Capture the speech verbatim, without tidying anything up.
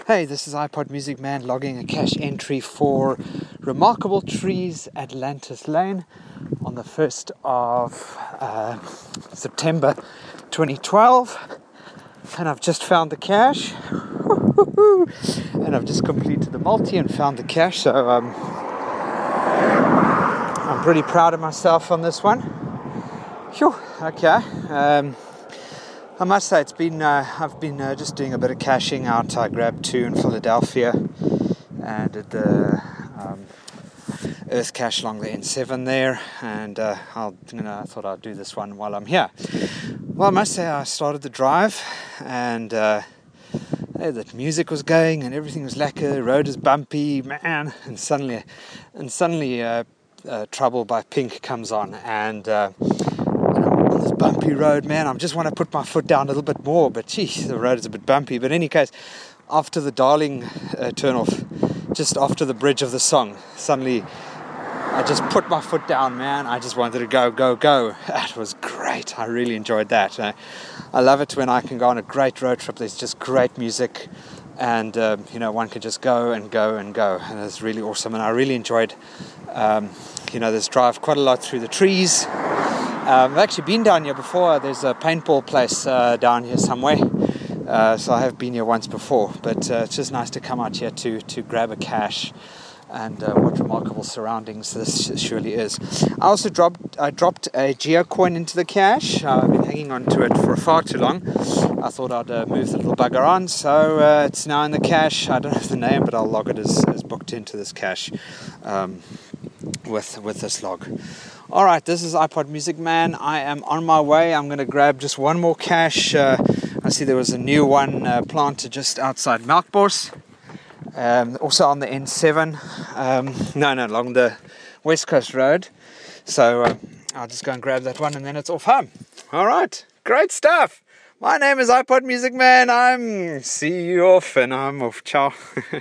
Hey, this is iPod Music Man logging a cache entry for Remarkable Trees, Atlantis Lane on the first of uh, September twenty twelve. And I've just found the cache. And I've just completed the multi and found the cache. So um, I'm pretty proud of myself on this one. Phew, okay. Um, I must say it's been uh, I've been uh, just doing a bit of caching out. I grabbed two in Philadelphia and did the um, Earth cache along the N seven there, and uh, I'll, you know, I thought I'd do this one while I'm here. Well, I must say I started the drive and uh, hey, the music was going and everything was lacquer. The road is bumpy, man, and suddenly and suddenly uh, uh, Trouble by Pink comes on, and uh, on this bumpy road, man, I just want to put my foot down a little bit more, but geez, the road is a bit bumpy. But in any case, after the Darling uh, turn off, just after the bridge of the song, suddenly I just put my foot down, man. I just wanted to go, go, go. That was great. I really enjoyed that. Uh, I love it when I can go on a great road trip. There's just great music, and uh, you know, one can just go and go and go, and it's really awesome. And I really enjoyed, um, you know, this drive quite a lot through the trees. Um, I've actually been down here before. There's a paintball place uh, down here somewhere. Uh, so I have been here once before. But uh, it's just nice to come out here to, to grab a cache. And uh, what remarkable surroundings this surely is. I also dropped I dropped a geocoin into the cache. Uh, I've been hanging on to it for far too long. I thought I'd uh, move the little bugger on. So uh, it's now in the cache. I don't have the name, but I'll log it as, as booked into this cache um, with, with this log. All right, this is iPod Music Man. I am on my way. I'm going to grab just one more cache. Uh, I see there was a new one uh, planted just outside Melkbos. Um, also on the N seven. Um, no, no, along the West Coast Road. So uh, I'll just go and grab that one and then it's off home. All right, great stuff. My name is iPod Music Man. I'm see you off and I'm off. Ciao.